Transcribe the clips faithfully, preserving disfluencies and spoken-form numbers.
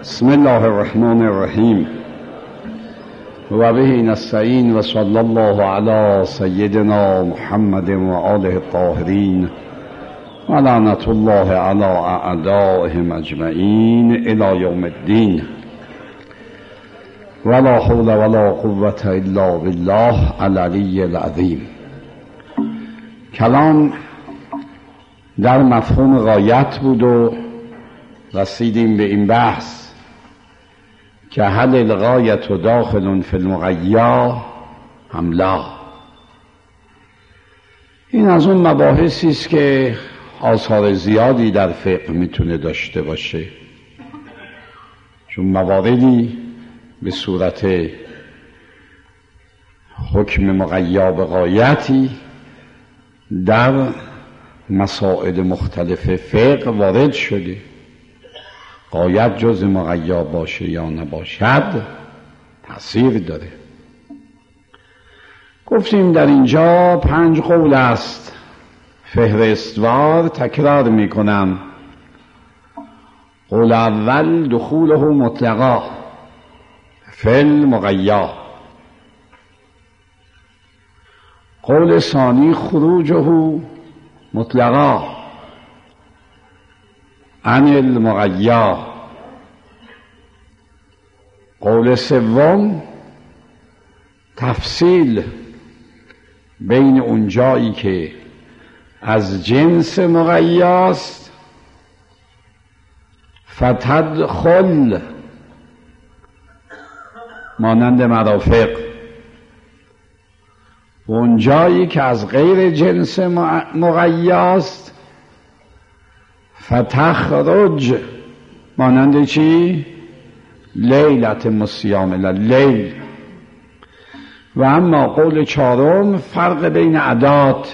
بسم الله الرحمن الرحیم و به نستعین و صلی الله علی سیدنا محمد و آله الطاهرین و لعنت الله علی اعدائهم اجمعین الی یوم الدین ولا حول ولا قوة الا بالله العلی العظیم. کلام در مفهوم غایت بود و رسیدیم به این بحث که هل الغایت داخل فی المغیا هم لا. این از اون مباحثی است که آثار زیادی در فقه میتونه داشته باشه، چون مواردی به صورت حکم مغیا به غایتی در مسائل مختلف فقه وارد شده. غایت جز مغیا باشه یا نباشد تأثیر داره. گفتیم در اینجا پنج قول است، فهرستوار تکرار میکنم. قول اول دخوله مطلقا فی المغیا، قول ثانی خروجه مطلقا عن المغیا، قول سوم تفصیل بین اون جایی که از جنس مغیاست فتدخل مانند مرافق، اون جایی که از غیر جنس مغیاست فتخرج مانند چی؟ لیلت مصیام لیل. و اما قول چهارم فرق بین عدات،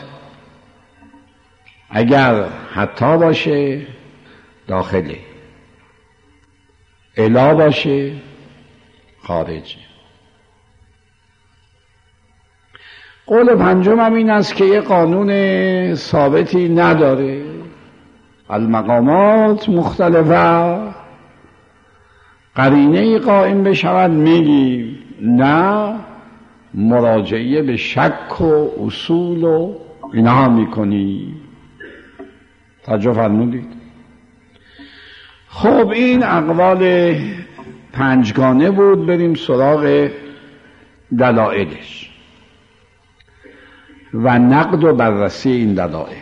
اگر حتی باشه داخله، الا باشه خارجه. قول پنجم هم این است که یه قانون ثابتی نداره، المقامات مختلفه، قرینه قائم بشود میگی نه، مراجعه به شک و اصول و اینها میکنی. توجه فرمودید؟ خب این اقوال پنجگانه بود. بریم سراغ دلایلش و نقد و بررسی این دلایل.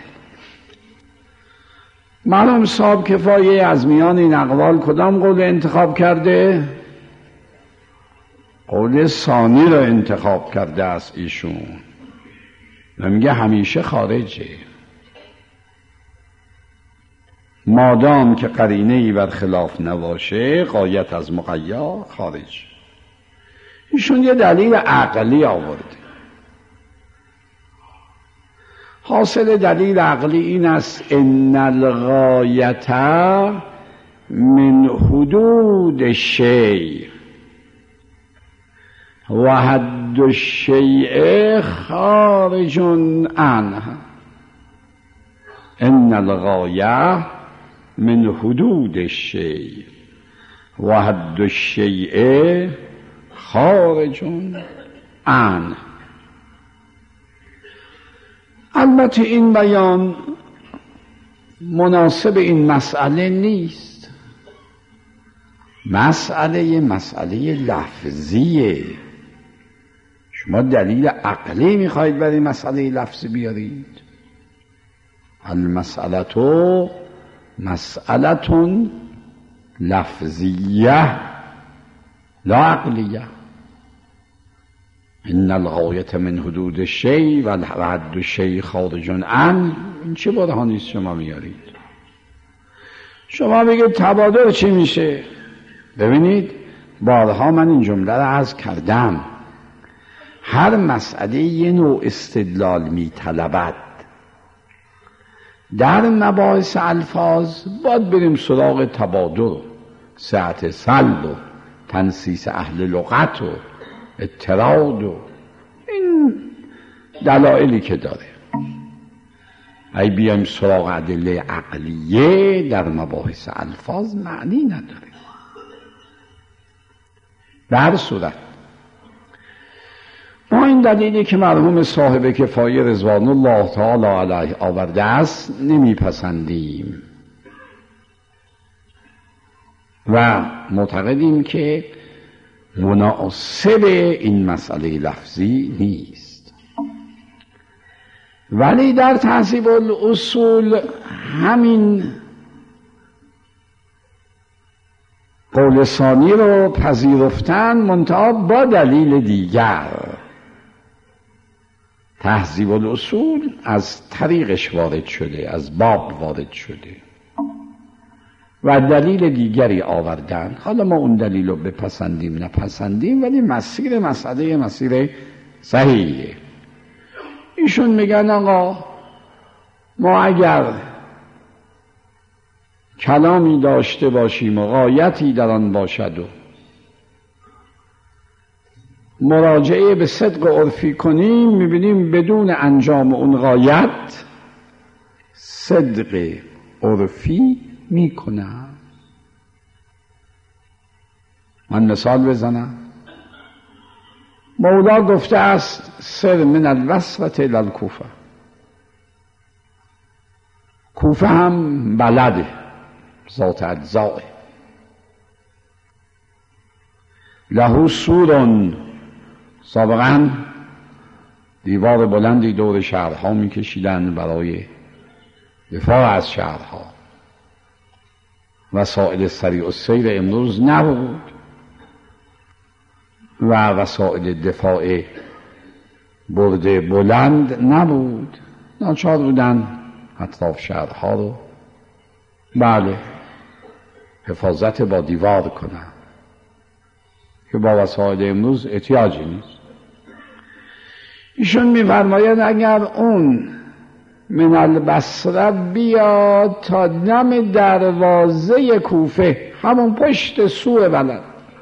معلوم صاحب کفایه از میان این اقوال کدام قول انتخاب کرده؟ قول ثانی را انتخاب کرده است ایشون و میگه همیشه خارجه، مادام که قرینه ای بر خلاف نباشه غایت از مغیا خارج. ایشون یه دلیل عقلی آورده. حاصل دلیل عقلی این است ان الغایت من حدود الشیء و حد الشیء خارج عنه. ان الغایه من حدود الشیء و حد الشیء خارج عنه. البته این بیان مناسب این مسئله نیست. مسئله مسئله لفظیه. شما دلیل عقلی میخواید برای مسئله لفظی بیارید؟ المسئله تو مسئله لفظیه لا عقلیه. ان الغایت من حدود الشیء و حد الشیء خارج عنه. این چه برهانی است شما میارید؟ شما بگید تبادل چی میشه؟ ببینید بارها من این جمله را عرض کردم، هر مسئله یه نوع استدلال میطلبد. در مباحث الفاظ باید بریم سراغ تبادل، صحت سلب و تنسیس اهل لغت و اعتراض و این دلایلی که داره. ای بیایم سراغ ادله عقلیه در مباحث الفاظ معنی نداره. به هر صورت ما این دلیلی که مرحوم صاحب کفایه رضوان الله تعالی علیه آورده است نمیپسندیم و معتقدیم که مناسب این مسئله لفظی نیست. ولی در تهذیب الاصول همین قول ثانی رو پذیرفتن، منتها با دلیل دیگر. تهذیب الاصول از طریقش وارد شده، از باب وارد شده و دلیل دیگری آوردن. حالا ما اون دلیل رو بپسندیم نپسندیم، ولی مسیر مسئله مسیر صحیحه. ایشون میگن آقا ما اگر کلامی داشته باشیم و غایتی در آن باشد و مراجعه به صدق عرفی کنیم، میبینیم بدون انجام اون غایت صدق عرفی میکنم. من مثال بزنم. مولا گفته است سر من البصره الی الکوفه. کوفه هم بلده، ذات اجزاء، له سور. سابقا دیوار بلندی دور شهرها میکشیدن برای دفاع از شهرها. وسایل سریع السیر امروز نبود و وسایل دفاع برده بلند نبود. ناچار بودن اطراف شهرها رو بله حفاظت با دیوار کنن که با وسایل امروز احتیاجی نیست. ایشون می‌فرماید اگر اون من البصره بیاد تا دم دروازه کوفه، همون پشت سور بلد،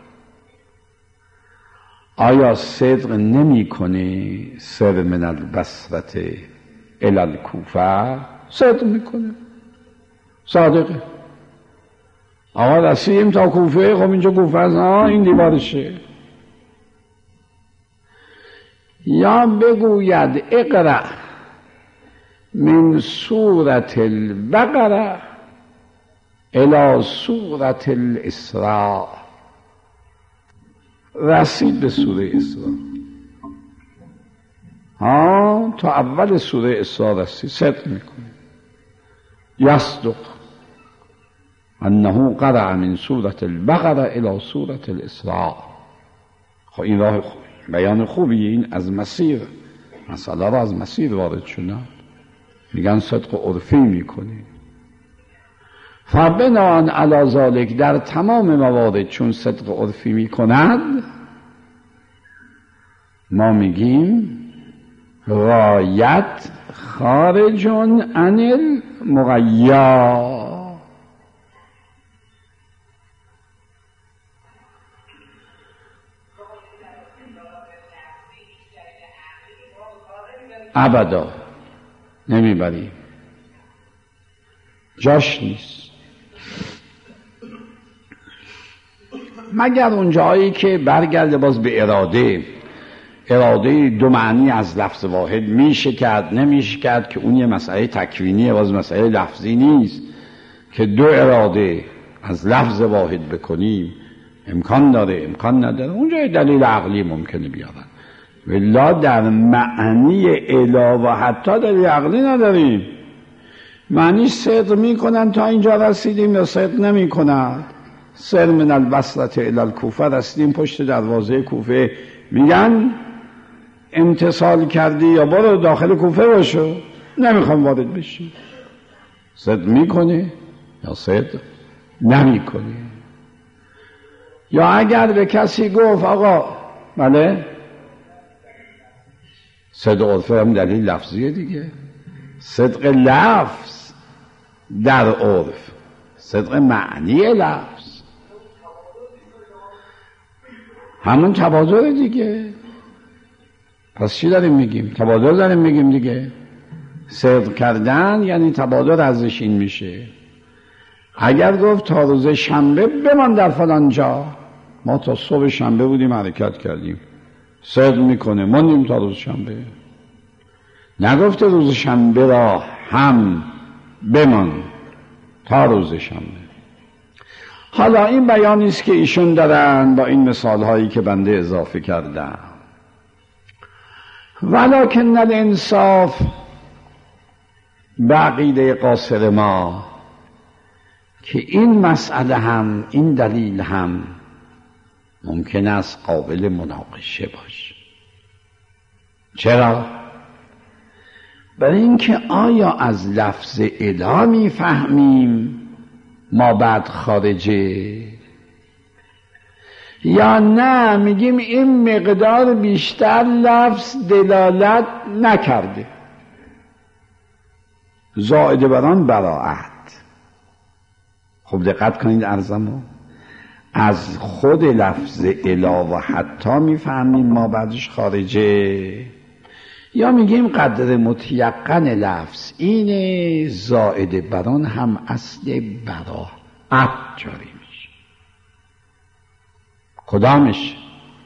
آیا صدق نمی کنه سر من البصره الی الکوفه؟ صدق میکنه، صادقه. آقا رسیدیم تا کوفه، خب اینجا کوفه است، آه این دیوارشه. یا بگوید اقرأ من سورة البقره الی سورة الاسراء، رسید به سوره اسراء، ها تا اول سوره اسراء رسید، صدق میکنه. یصدق انه قرأ من سورة البقره الی سورة الاسراء. خب این راه خوب، بیان خوبیه. این از مسیر مسئله را از مسیر وارد شدن، میگن صدق عرفی میکنه. فبناء علی ذلک در تمام موارد چون صدق عرفی میکند، ما میگیم غایت خارج عن المغیا. ابدا نمیبریم، جاش نیست، مگر اون جایی که برگرده باز به اراده. اراده دو معنی از لفظ واحد میشه کرد نمیشه کرد، که اون یه مسئله تکوینیه، باز مسئله لفظی نیست که دو اراده از لفظ واحد بکنیم. امکان داره امکان نداره، اونجا دلیل عقلی ممکنه بیارن، ولی در معنی علاوه حتی دلیل عقلی نداریم. معنی صدق میکنن تا اینجا رسیدیم یا صدق نمیکنن. سر من البصره الی الکوفه، رسیدیم پشت دروازه کوفه، میگن امتثال کردی یا برو داخل کوفه باشو، نمیخوام وارد بشی. صدق میکنه یا صدق نمیکنه. یا اگر به کسی گفت آقا بله، صدق عرفی هم دلیل لفظیه دیگه. صدق لفظ در عرف، صدق معنی لفظ همون تبادر دیگه. پس چی داریم میگیم؟ تبادر داریم میگیم دیگه. صدق کردن یعنی تبادر ازش این میشه. اگر گفت تا روز شنبه بمان در فلان جا، ما تا صبح شنبه بودیم حرکت کردیم، صدق میکنه موندیم تا روز شنبه. نگفته روز شنبه را هم بمان تا روز شنبه. حالا این بیانی است که ایشون دارن با این مثال هایی که بنده اضافه کردم. ولکن الانصاف به عقیده قاصر ما که این مسئله هم این دلیل هم ممکن است قابل مناقشه باشه. چرا؟ برای اینکه آیا از لفظ اله میفهمیم ما بعد خارجه، یا نه میگیم این مقدار بیشتر لفظ دلالت نکرده، زائد بران براعت. خب دقت کنید عرضمو، از خود لفظ اله و حتی میفهمیم ما بعدش خارجه، یا میگیم قدر متیقن لفظ اینه، زائد بران هم اصل براعت جاری میشه. کدامش؟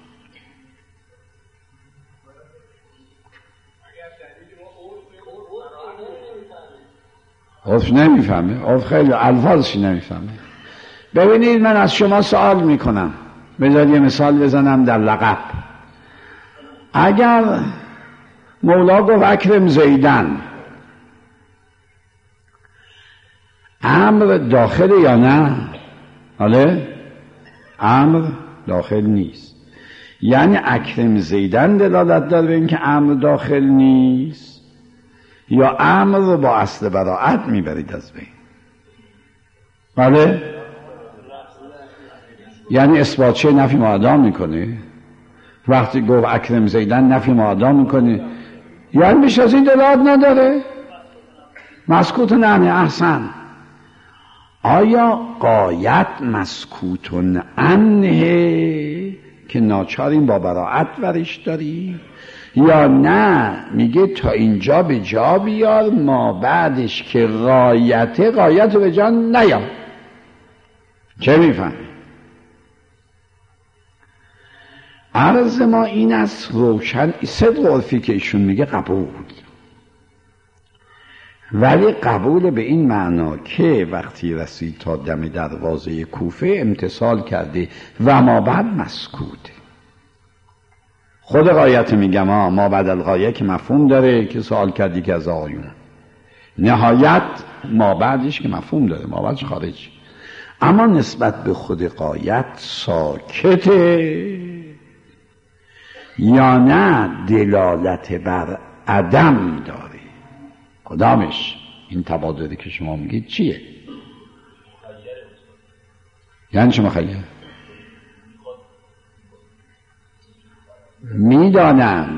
عرف نمیفهمه، عرف خیلی الفاظشی نمیفهمه. ببینید من از شما سوال میکنم، بذارید یه مثال بزنم در لقب. اگر مولا گفت اکرم زیدن، امر داخل یا نه؟ حاله امر داخل نیست، یعنی اکرم زیدن دلالت داره به اینکه امر داخل نیست، یا امر رو با اصل براعت میبرید از بین؟ بله، یعنی اثبات چه نفی معدا میکنه. وقتی گفت اکرم زیدن نفی معدا میکنه، یعنی بیش از این دلالت نداره. مسکوت عنه. احسن. آیا غایت مسکوت عنه که ناچاریم با براعت ورش داری، یا نه میگه تا اینجا به جا بیار ما بعدش که غایته غایت رو به جا نیام؟ چه میفهمی؟ عرض ما این است روشن صدق عرفی که ایشون میگه قبول، ولی قبول به این معنا که وقتی رسید تا دم دروازه کوفه امتثال کرده و ما بعد مسکوته. خود غایت میگم ها، ما بعد الغایه که مفهوم داره که سوال کردی که از آقایون، نهایت ما بعدش که مفهوم داره، ما بعدش خارج. اما نسبت به خود غایت ساکته یا نه دلالت بر عدم داره؟ کدامش؟ این تبادلی که شما میگید چیه؟ یعنی چه مخیر؟ میدانم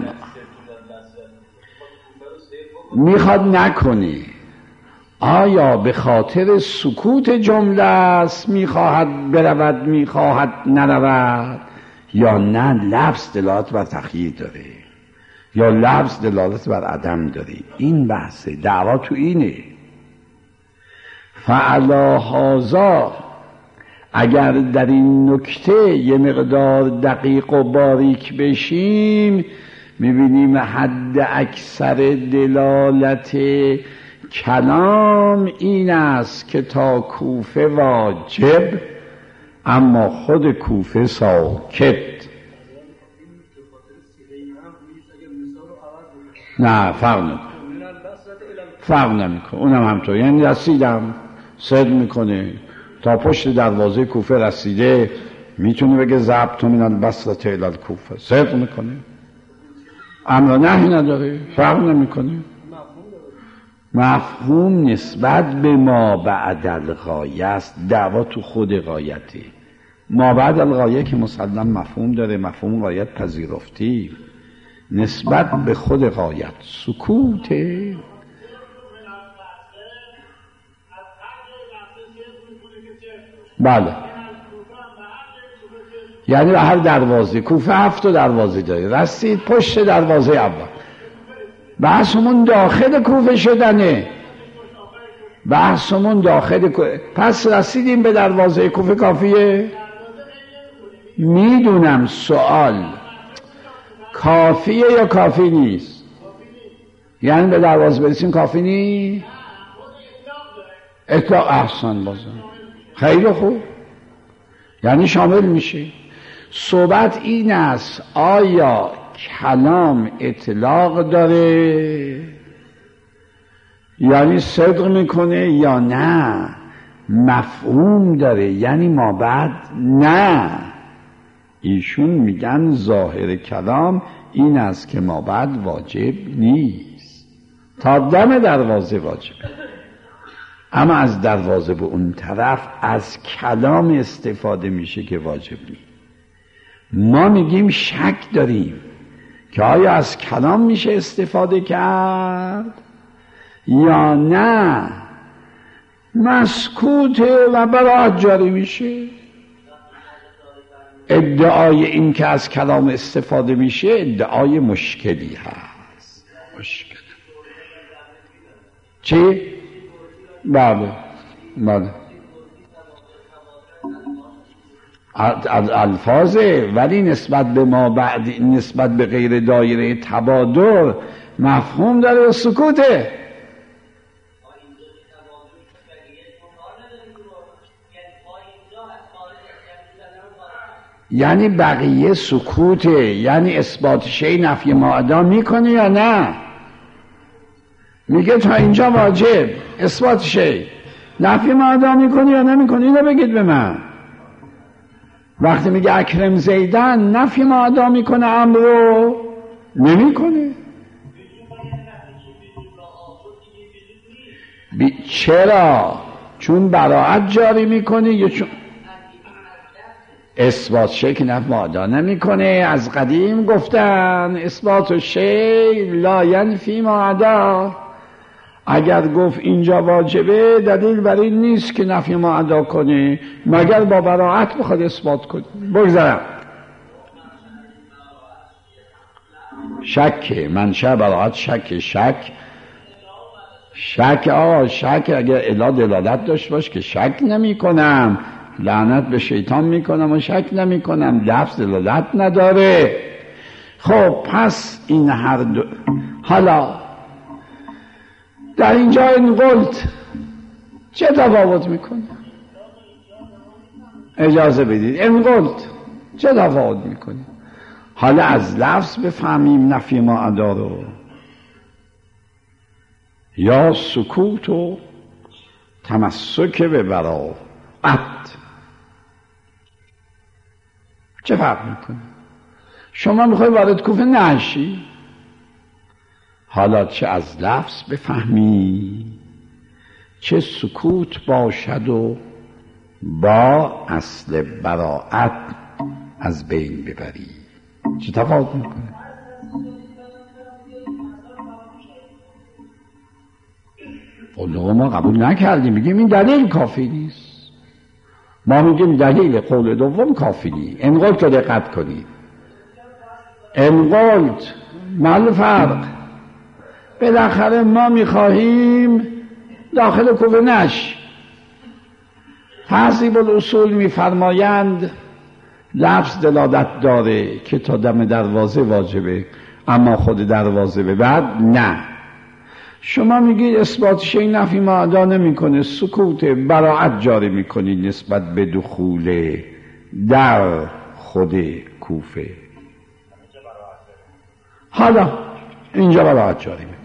میخواد نکنی. آیا به خاطر سکوت جمله است میخواهد برود میخواهد نرود، یا نه لفظ دلالت بر تخییر داره، یا لفظ دلالت بر عدم داره؟ این بحثه، دعوا تو اینه. فعلا هازا اگر در این نکته یه مقدار دقیق و باریک بشیم میبینیم حد اکثر دلالت کلام این است که تا کوفه واجب اما خود کوفه ساکت. نه فرق نمیکنه، فرق نمیکنه، اونم همطور. یعنی رسیدم صدق میکنه تا پشت دروازه کوفه رسیده، میتونه بگه ضبط من البصره الی الکوفه، صدق میکنه، امر نهی نداره، فرق نمیکنه. مفهوم نسبت به ما بعد الغایه است، دعوا تو خود غایته. ما بعد الغایه که مسلم مفهوم داره، مفهوم غایت پذیرفتی، نسبت به خود غایت سکوته. بله، یعنی به هر دروازه کوفه هفت دروازه داره، رسید پشت دروازه اول، بحثمون داخل کوفه شدنه، بحثمون داخل کوفه. پس رسیدیم به دروازه کوفه، کافیه؟ میدونم سوال کافیه یا کافی نیست؟ یعنی به دروازه برسیم کافی نیست؟ اطلاق احسان بازم خیلی خوب، یعنی شامل میشه. صحبت این است آیا کلام اطلاق داره یعنی صدق میکنه یا نه مفهوم داره یعنی ما بعد نه. ایشون میگن ظاهر کلام این است که ما بعد واجب نیست، تا دم دروازه واجبه، اما از دروازه به اون طرف از کلام استفاده میشه که واجب نیست. ما میگیم شک داریم که آیا از کلام میشه استفاده کرد یا نه مسکوته و براعت جاری میشه. ادعای این که از کلام استفاده میشه ادعای مشکلی هست. مشکل چی؟ بله بله الفاظه، ولی نسبت به ما بعد نسبت به غیر دایره تبادر مفهوم داره و سکوته. یعنی بقیه سکوته، یعنی اثبات شی نفی معدا میکنه یا نه؟ میگه تا اینجا واجب، اثبات شی نفی معدا میکنه یا نمیکنه؟ اینو بگید به من. وقتی میگه اکرم زیدن نفی معدا میکنه امر رو نمیکنه. چرا؟ چون براعت جاری میکنه یا چون اثبات شی که نفی معدا نمیکنه؟ از قدیم گفتن اثبات شی لا ینفی معدا. اگر گفت اینجا واجبه دلیل بر این نیست که نفی معدا کنه مگر با براعت بخواد اثبات کنه. بگذارم شک منشأ براعت شک شک شک آقا شک اگر الا دلالت داشت باش که شک نمی کنم، لعنت به شیطان می کنم و شک نمی کنم، لفظ دلالت نداره. خب پس این هر دو حالا در اینجا این قلت چه تفاوت میکنه؟ اجازه بدید این قلت چه تفاوت میکنه؟ حالا از لفظ بفهمیم نفی معدا رو یا سکوت و تمسک به براعت چه فرق میکنه؟ شما میخوای وارد کوفه نشی، حالا چه از لفظ بفهمی چه سکوت باشد و با اصل براعت از بین ببری. چه تفاوت میکنه؟ قول ما قبول نکردیم، میگیم این دلیل کافی نیست. ما میگیم دلیل قول دوم کافی نیست. این قول تو دقت کنید، این قول مال فرق. بالاخره ما میخواهیم داخل کوفه نش. تهذیب الاصول میفرمایند لفظ دلالت داره که تا دم دروازه واجبه، اما خود دروازه به بعد نه. شما میگید اثبات شی نفی معدا نمیکنه، سکوت براعت جاری میکنید نسبت به دخول در خود کوفه. حالا اینجا براعت جاری میکنه،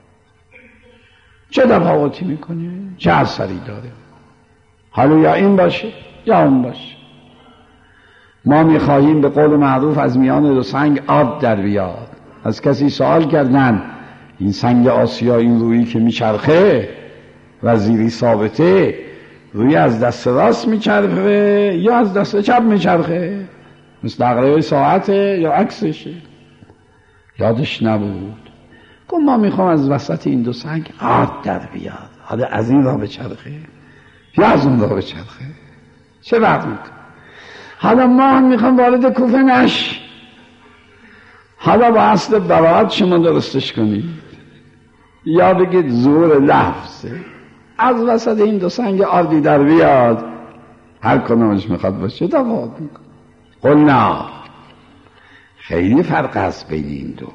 چه تفاوتی میکنه؟ چه اثری داره؟ حالا یا این باشه یا اون باشه. ما میخواهیم به قول معروف از میان دو سنگ آب در بیاد. از کسی سوال کردن این سنگ آسیا این رویی که میچرخه و زیری ثابته، روی از دست راست میچرخه یا از دست چپ میچرخه؟ مثل عقربه ساعته یا عکسشه؟ یادش نبود. گفت ما میخوام از وسط این دو سنگ آب در بیاد، حالا از این راه بچرخه یا از اون راه بچرخه، چه وقت میکنه؟ حالا ما هم میخوام وارد کوفه نش. حالا با اصل براعت شما درستش کنید یا بگید زور لفظه، از وسط این دو سنگ آردی در بیاد، هر کنامش میخواد باشه تفاوت میکنه. قلنا خیلی فرق هست بین این دو.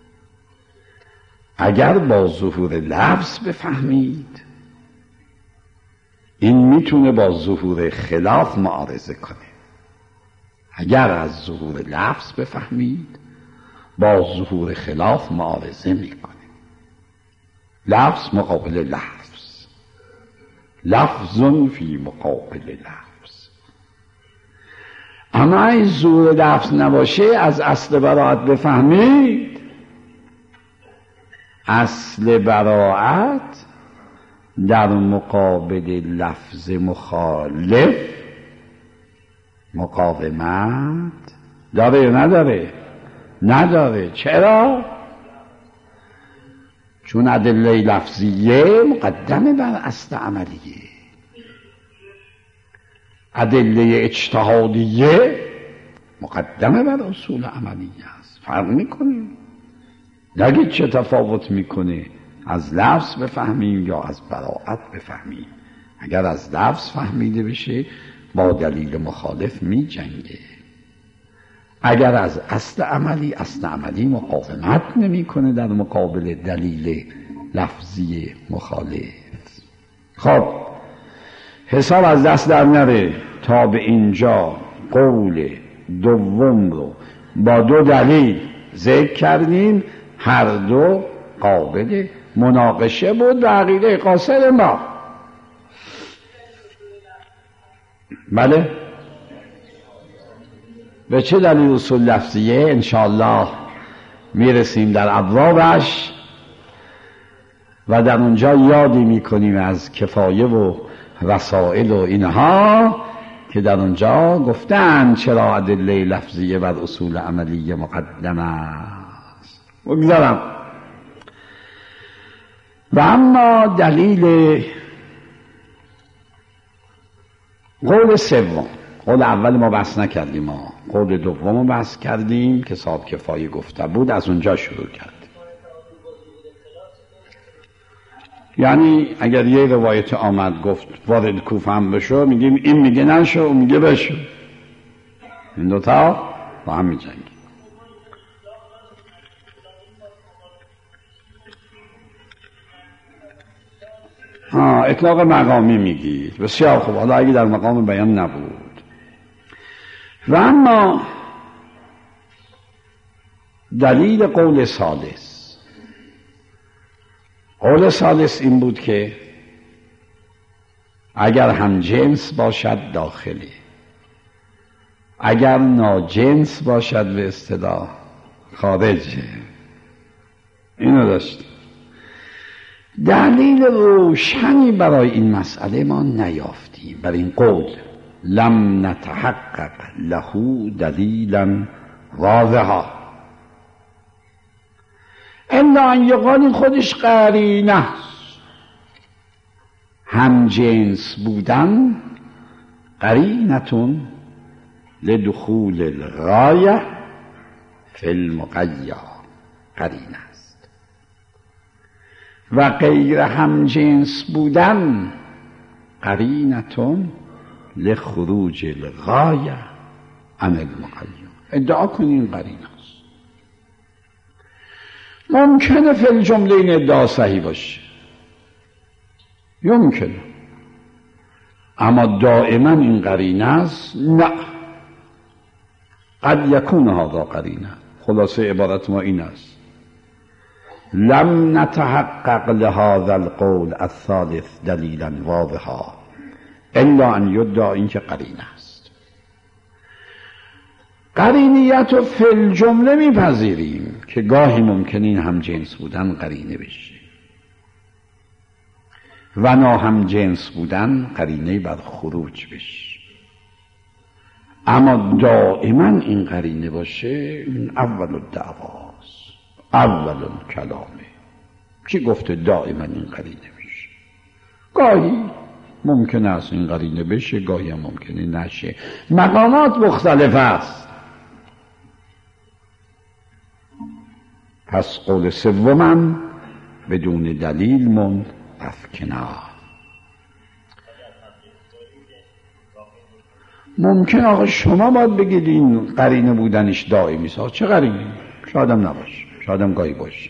اگر با ظهور لفظ بفهمید، این میتونه با ظهور خلاف معارضه کنه. اگر از ظهور لفظ بفهمید، با ظهور خلاف معارضه میکنه. لفظ مقابل لفظ، لفظ فی مقابل لفظ. اما این ظهور لفظ نباشه، از اصل براعت بفهمید، اصل براعت در مقابل لفظ مخالف مقاومت داره یا نداره؟ نداره. چرا؟ چون ادله لفظیه مقدمه بر اصل عملیه، ادله اجتهادیه مقدمه بر اصول عملیه است. فرق میکنه. نگید چه تفاوت میکنه از لفظ بفهمیم یا از براعت بفهمیم. اگر از لفظ فهمیده بشه با دلیل مخالف می جنگه. اگر از اصل عملی، اصل عملی مقاومت نمی کنه در مقابل دلیل لفظی مخالف. خب حساب از دست در نره تا به اینجا قول دوم رو با دو دلیل ذکر کردیم، هر دو قابل مناقشه بود و عقیده قاصر ما. بله، به چه دلیل اصول لفظیه انشاءالله میرسیم در ابوابش و در اونجا یادی میکنیم از کفایه و وسائل و اینها که در اونجا گفتن چرا ادله لفظیه بر اصول عملیه مقدم است. بگذارم. و اما دلیل قول سوم، قول اول ما بحث نکردیم، ما قول دوم رو بحث کردیم که صاحب کفایه گفته بود، از اونجا شروع کردیم. یعنی اگر یه روایت آمد گفت وارد کوفه هم بشو، میگیم این میگه نشو، اون میگه بشو، این دوتا با هم میجنگیم. ها اطلاق مقامی میگید، بسیار خوب. حالا اگه در مقام بیان نبود. و اما دلیل قول ثالث، قول ثالث این بود که اگر هم جنس باشد داخلی، اگر ناجنس باشد به اصطلاح خارجه. اینو داشت. دلیل روشنی برای این مسئله ما نیافتیم. بر این قول لم نتحقق له دلیلا واضحا الا ان یقال این خودش قرینه است. هم جنس بودن قرینتون لدخول الغایه فی المقیا، قرینه است. و غیر هم جنس بودن قرینتون لخروج الغایه عن المقیا. ادعا کنین قرینه است. ممکنه فی الجمله این ادعا صحیح باشه، یمکنه، اما دائما این قرینه است؟ نه. قد یکون هذا قرینه. خلاصه عبارت ما این است: لم نتحقق لهذا القول الثالث دلیلا واضحا الا ان یدعا، این که قرینه است. قرینیت رو فی الجمله میپذیریم که گاهی ممکنه این هم جنس بودن قرینه بشه و نا هم جنس بودن قرینه بر خروج بشه، اما دائما این قرینه باشه این اول الدعواست، اول کلامه. کی گفته دائما این قرینه بشه؟ گاهی ممکنه است این قرینه بشه، گاهی هم ممکنه نشه. مقامات مختلف است. پس قول سومم بدون دلیل منفکنا. ممکن آقا شما باید بگید این قرینه بودنش دائمی است. چه قرینه؟ شایدم نباشه، شایدم گاهی باشه.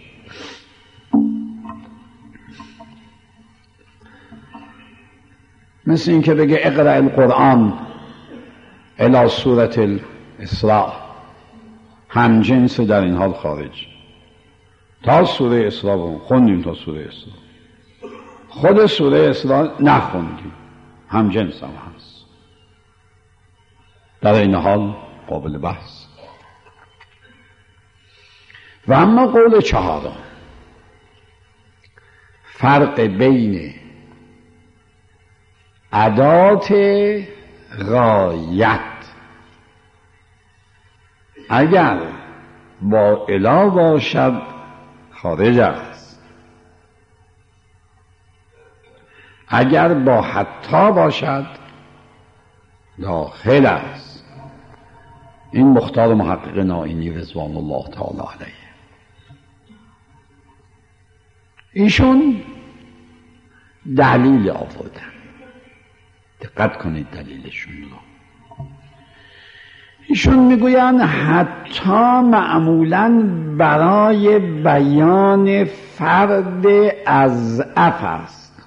مثل این که بگه اقرأ القرآن الی سورة الاسراء، هم جنس در این حال خارج. تا سوره اسراء خوندیم، تا سوره اسراء خود سوره اسراء نخوندیم، هم جنس هم هست، در این حال قابل بحث. و اما قول چهارم، فرق بین ادات غایت اگر با الا باشد خارج است، اگر با حتی باشد داخل است. این مختار محقق نائینی رضوان الله تعالی علیه، ایشون دلیل آوردن. دقت کنید دلیلشون رو. ایشون میگویند حتی معمولاً برای بیان فرد اضعف است.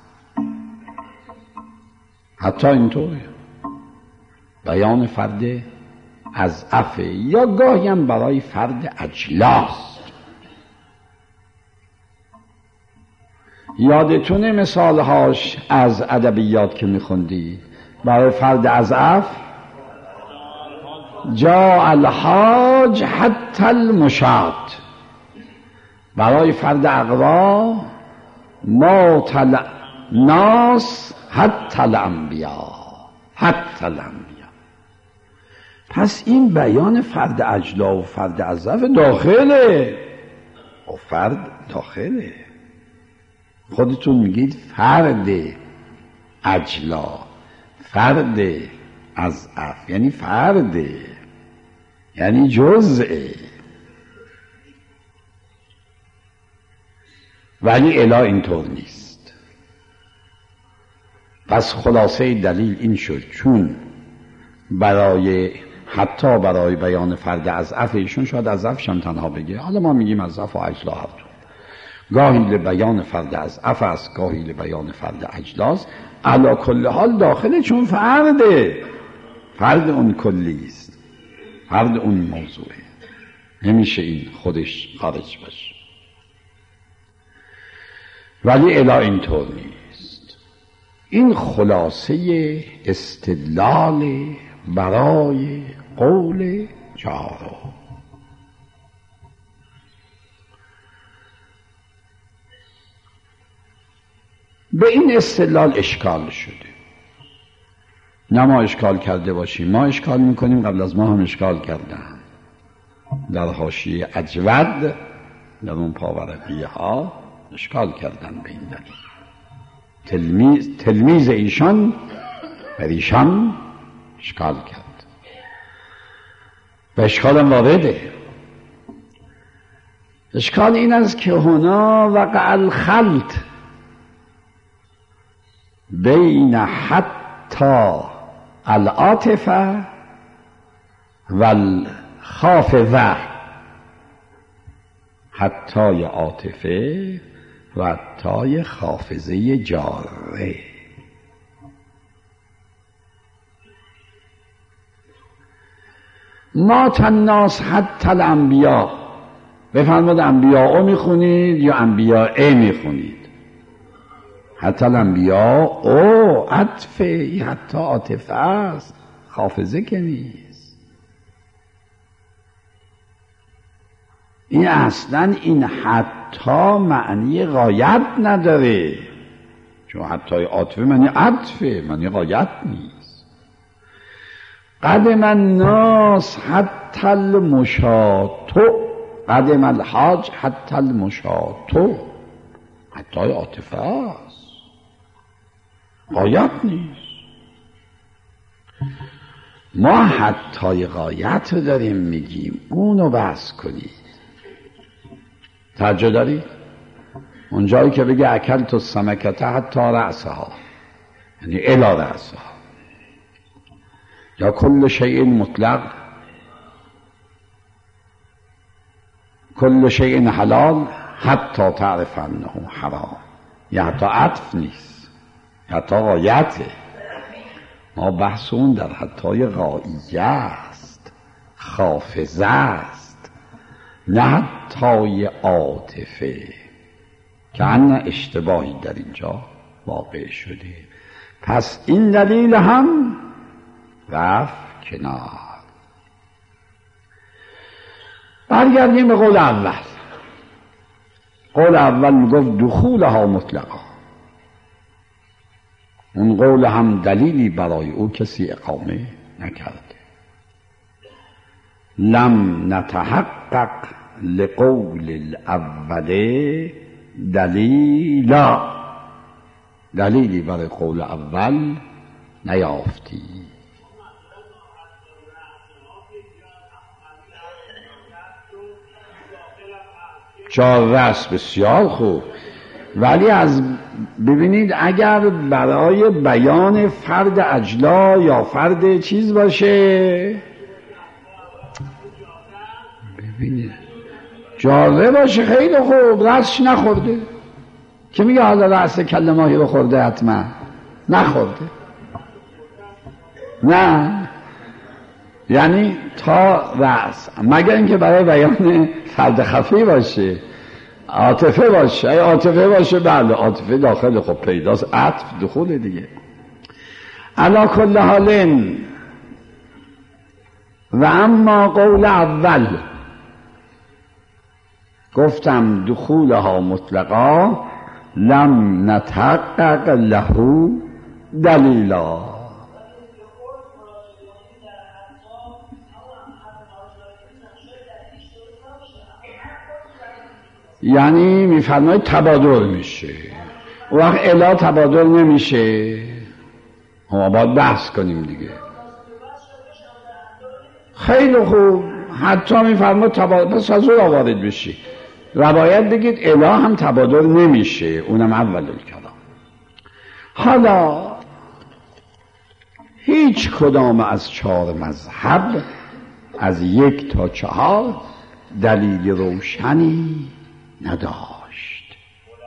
حتی اینطوره، بیان فرد اضعف، یا گاهی هم برای فرد اجلاست. یادتونه مثالهاش از ادبیات که میخوندی؟ برای فرد اضعف جاء الحاج حتی المشاة، برای فرد اقوا مات الناس حتی الانبیا، حتی الانبیا. پس این بیان فرد اجلا و فرد اضعف داخله، و فرد داخله. خودتون میگید فرد اجلا، فرد اضعف، یعنی فرد، یعنی جزء. ولی الا اینطور نیست. پس خلاصه دلیل این شد، چون برای حتی برای بیان فرد اضعف، ایشون شاید اضعفش هم تنها بگه، حالا ما میگیم اضعف و اجلا هر دو، گاهی لبیان فرد اضعف است، گاهی لبیان فرد اجلاست. علا کل حال داخله، چون فرده، فرد اون کلی است، فرد اون موضوعه، نمیشه این خودش خارج باشه. ولی الا اینطور نیست. این خلاصه استدلال برای قول چهارم. به این استدلال اشکال شده. نه ما اشکال کرده باشیم، ما اشکال میکنیم، قبل از ما هم اشکال کردن. در حاشیه اجود، در اون پاورقیه ها اشکال کردن به این دلیل. تلمیز, تلمیز ایشان بر ایشان اشکال کرد و اشکال هم وارده. اشکال این است که هنا وقع الخلط بین حتی العاطفه و الخافضه، حتی عاطفه و حتی خافضه جاره. مات الناس حتی الانبیا، بفرماد انبیاء میخونید یا انبیاء میخونید؟ حتی الانبیاء او عطفه، حتی عاطفه است، خافضه که نیست. این اصلا این حتی معنی غایت نداره، چون حتی عاطفه معنی عطفه، معنی غایت نیست. قدم الناس حتی المشاة، قدم الحاج حتی المشاة، حتی عاطفه است، غایت نیست. ما حتی غایت رو داریم میگیم، اونو بحث کنید. توجه دارید؟ اونجایی که بگه اکلت السمکة حتی رأسها، یعنی الی رأسها، یا کل شیء مطلق، کل شیء حلال حتی تعرف انه حرام. یا حتی عطف نیست، حتی غایته. ما بحث اون در حتی غایه است، خافضه است، نه حتی عاطفه، که ان اشتباهی در اینجا واقع شده. پس این دلیل هم رفت کنار. برگردیم به قول اول. قول اول میگفت دخولها مطلقا. اون قول هم دلیلی برای او کسی اقامه نکرده. لم نتحقق لقول الاول دلیلا، دلیلی برای قول اول نیافتی. چهار رأس بسیار خوب، ولی از ببینید اگر برای بیان فرد اجلا یا فرد چیز باشه، ببینید جاره باشه خیلی خوب، رأسش نخورده که میگه حالا رأس کله ماهی رو خورده، حتما نخورده، نه، یعنی تا رأس، مگر اینکه برای بیان فرد خفی باشه، عاطفه باشه. اگه عاطفه باشه بله، عاطفه داخل خب پیداست، عطف دخول دیگه. علی کل حال و اما قول اول گفتم دخولها مطلقا لم نتحقق له دلیلا. یعنی میفرماید تبادل میشه، اون وقت الا تبادل نمیشه، ما باید بحث کنیم دیگه. خیلی خوب، حتی میفرماید تبادل، پس از اون وارد بشی. روایت بگید الا هم تبادل نمیشه، اونم اول کلام. حالا هیچ کدام از چهار مذهب از یک تا چهار دلیل روشنی نداشت.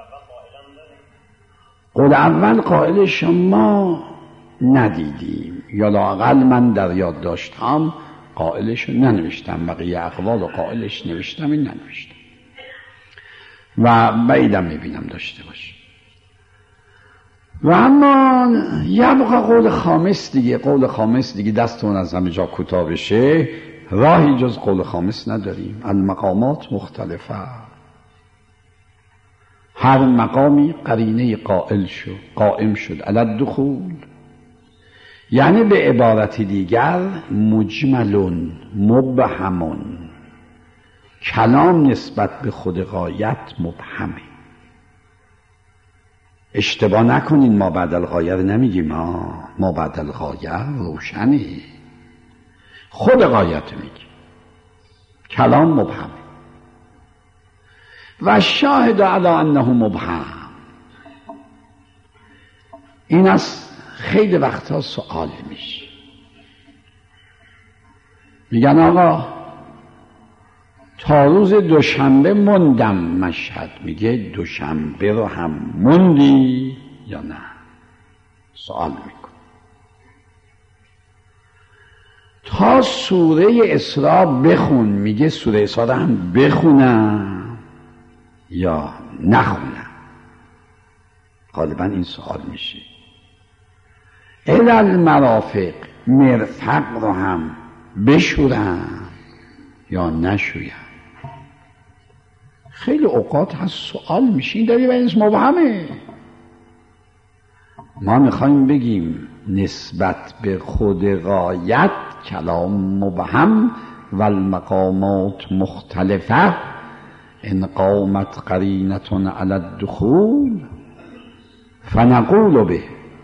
قول اول قائل شما ندیدیم، یا لااقل من در یاد داشتم قائلش ننوشتم، بقیه اقوال و قائلش نوشتم، این ننوشتم و بعیدم میبینم داشته باشه. و اما یبقى قول خامس دیگه. قول خامس دیگه دستون از همه جا کوتاه بشه، راهی جز قول خامس نداریم. المقامات مختلفه، هر مقامی قرینه قائل شد، قائم شد علی الدخول. یعنی به عبارت دیگر مجملون مبهمون، کلام نسبت به خود غایت مبهمه. اشتباه نکنین، ما بعد الغایه رو نمیگیم، ما ما بعد الغایه روشنه، خود غایت میگیم، کلام مبهمه. و شاهد علی انه مبهم، این از خیلی وقتا سوال میشه، میگن آقا تا روز دوشنبه موندم مشهد، میگه دوشنبه رو هم موندی یا نه؟ سوال میکن. تا سوره اسراء بخون، میگه سوره اسراء رو هم بخونم یا نخونم؟ غالبا این سوال میشه. الال مرافق، مرفق رو هم بشورم یا نشویم؟ خیلی اوقات هست سوال میشه، این دلیل اینش مبهمه. ما میخوایم بگیم نسبت به خود غایت کلام مبهم و المقامات مختلفه. ان قامت قرینتون علی الدخول فنقول به،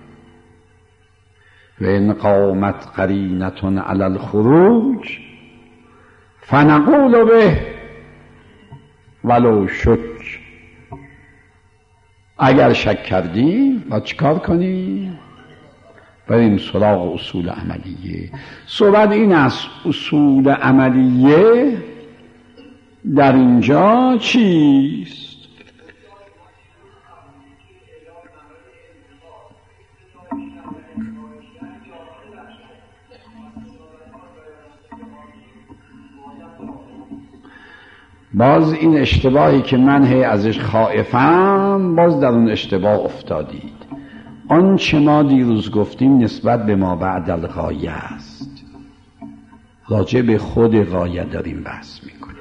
و ان قامت قرینتون علی الخروج فنقول به ولو شک. اگر شک کردیم با چیکار کنیم؟ بریم سراغ اصول عملیه. صحبت این است اصول عملیه در اینجا چیست؟ باز این اشتباهی که من هی ازش خائفم، باز در اون اشتباه افتادید. آنچه ما دیروز گفتیم نسبت به ما بعد الغایه است، راجع به خود غایه داریم بحث میکنیم.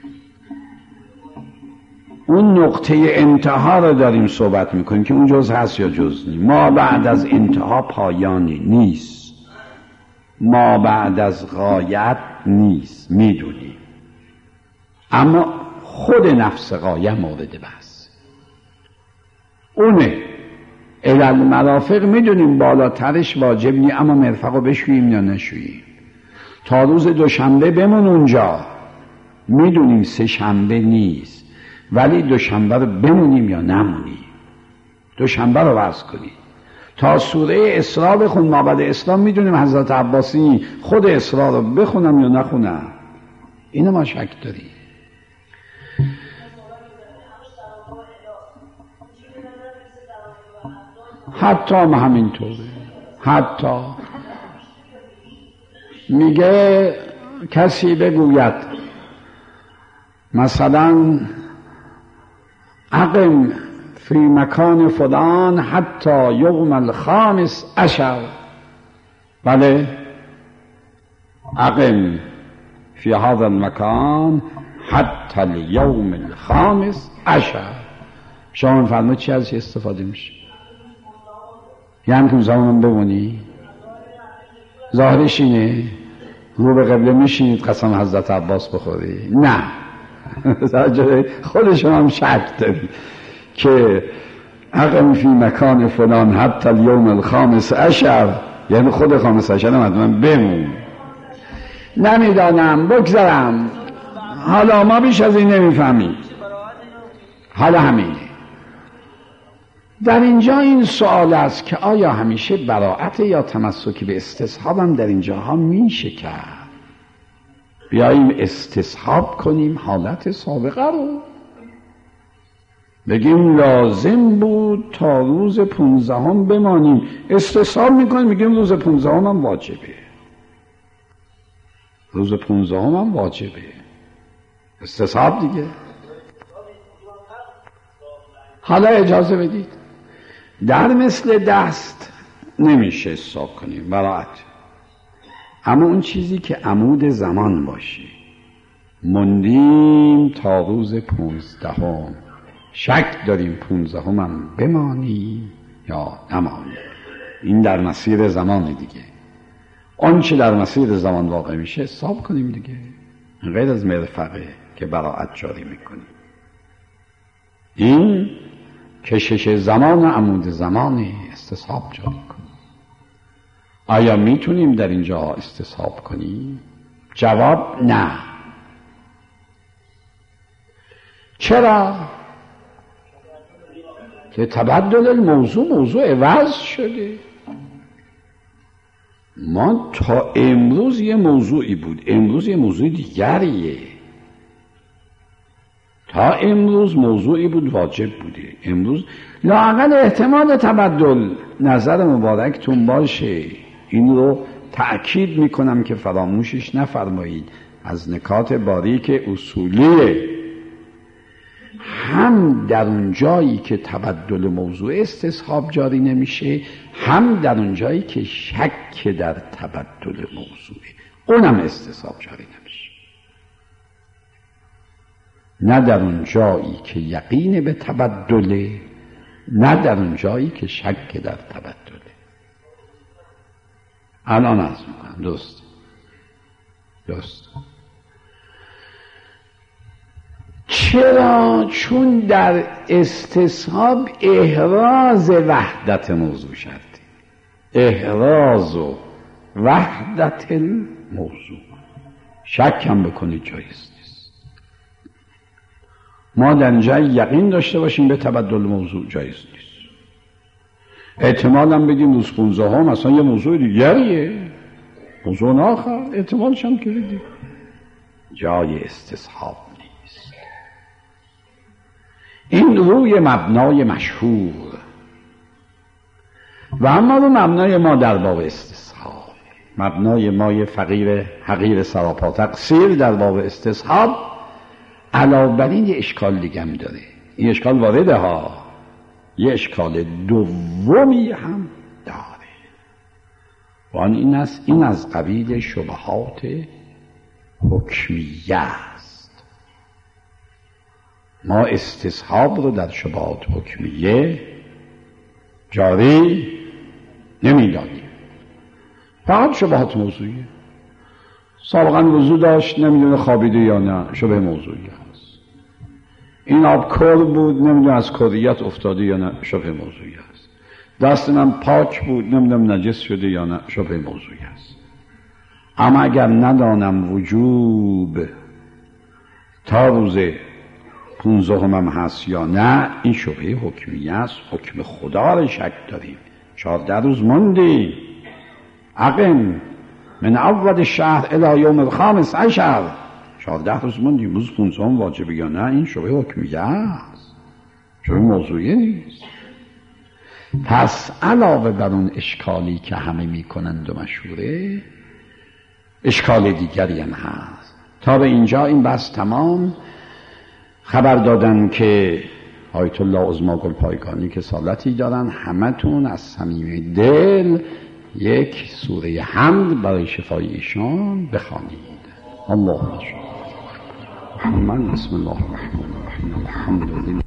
اون نقطه انتها رو داریم صحبت میکنیم که اون جز هست یا جز نیست. ما بعد از انتها پایانی نیست، ما بعد از غایت نیست، میدونیم، اما خود نفس غایه مورد بحث اونه. علل مرافق میدونیم بالاترش واجب نی، اما مرفق رو بشوییم یا نشوییم. تا روز دوشنبه بمون اونجا، میدونیم سه شنبه نیست، ولی دوشنبه رو بمونیم یا نمونیم. دوشنبه رو ورز کنیم. تا سوره اسراء بخون، مابعد اسلام میدونیم حضرت عباسی خود اسراء رو بخونم یا نخونم، اینو ما شک داریم. حتی هم همینطوره. حتی میگه کسی بگوید مثلا اقم فی مکان فلان حتی یوم الخامس عشر، بله، اقم فی هذا المکان حتی الیوم الخامس عشر. شما میفرمایید چی ازش استفاده میشه؟ یعنی که زمان بمونی؟ ظاهرش اینه رو به قبله میشینید قسم حضرت عباس بخوری؟ نه. خودشون هم شک داری که اقم فی مکان فلان حتی الیوم الخامس عشر، یعنی خود خامس عشر هم من بمون. نمیدانم، بگذارم، حالا ما بیش از این نمیفهمیم. حالا همینه. در اینجا این سوال است که آیا همیشه براءت یا تمسک به استصحاب هم در اینجاها میشه کرد؟ بیاییم استصحاب کنیم حالت سابقه رو، بگیم لازم بود تا روز پونزدهم بمانیم، استصحاب میکنیم میگیم روز پونزدهم هم واجبه، روز پونزدهم هم واجبه، استصحاب دیگه. حالا اجازه بدید، در مثل دست نمیشه حساب کنیم براعت، اما اون چیزی که عمود زمان باشه، مندیم تا روز پونزدهم، شک داریم پونزدهم هم بمانی یا نمانی، این در مسیر زمان دیگه. آنچه در مسیر زمان واقع میشه حساب کنیم دیگه، غیر از مرفقه که براعت جاری میکنیم. این کشش زمان و عمود زمانی استصحاب جاری کنیم. آیا میتونیم در اینجا استصحاب کنیم؟ جواب نه. چرا؟ که تبدل الموضوع موضوع عوض شده. ما تا امروز یه موضوعی بود، امروز یه موضوع دیگریه. تا امروز موضوعی بود واجب بوده، امروز لااقل احتمال تبدل نظر مبارکتون باشه. این رو تأکید میکنم که فراموشش نفرمایید، از نکات باریک اصولیه. هم در اون جایی که تبدل موضوع استصحاب جاری نمیشه، هم در اون جایی که شک در تبدل موضوعه اونم استصحاب جاری نمیشه. نه در اون جایی که یقین به تبدله، نه در اون جایی که شک در تبدله. الان عرض میکنم دوست دوست چرا؟ چون در استصحاب احراز وحدت موضوع شرطی، احراز و وحدت الموضوع. شک هم بکنید جایز نیست. ما در اینجا یقین داشته باشیم به تبدل موضوع جایز نیست. احتمالم بگیم روز پونزده هم اصلا یه موضوع دیگریه، موضوع آخر احتمالش هم که بدیم جای استصحاب نیست. این روی مبنای مشهور و اما رو مبنای ما در باب استصحاب، مبنای ما فقیر حقیر سراپا تقصیر در باب استصحاب، علاوه بر این یه اشکال دیگه داره. این اشکال وارده ها، یه اشکال دومی هم داره و آن این است، این از قبیل شبهات حکمیه است. ما استصحاب رو در شبهات حکمیه جاری نمیدانیم، فقط شبهات موضوعیه. سابقا وضو داشت نمیدونه خوابیده یا نه، شبه موضوعی هست. این آب کر بود نمیدونه از کریت افتاده یا نه، شبه موضوعی هست. دست من پاک بود نمیدونم نجس شده یا نه، شبه موضوعی هست. اما اگر ندانم وجوب تا روز پونزدهم هم هست یا نه، این شبه حکمی است. حکم خدا رو شک داریم. چهارده روز موندی، اقم من اول شهر الی یوم الخامس عشر، چهارده روز موندی، روز پونزدهم واجبه یا نه، این شبه حکمیه است، شبه موضوعی نیست. پس علاوه بر اون اشکالی که همه میکنند و مشهوره، اشکال دیگری هم هست. تا به اینجا این بحث تمام. خبر دادن که آیت الله عظما گلپایگانی که سالتی دارن، همتون از صمیم دل یک سوره حمد برای شفای ایشان بخوانید. اللهم صل علی محمد. بسم الله الرحمن الرحیم. الحمد لله.